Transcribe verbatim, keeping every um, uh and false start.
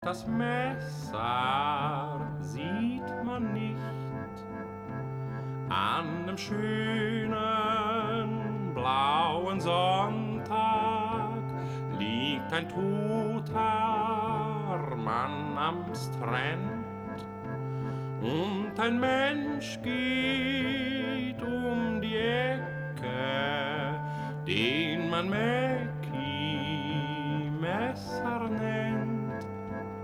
Das Messer sieht man nicht. An einem schönen blauen Sonntag liegt ein toter Mann am Strand und ein Mensch geht um die Ecke, den man Mäcki Messer nennt.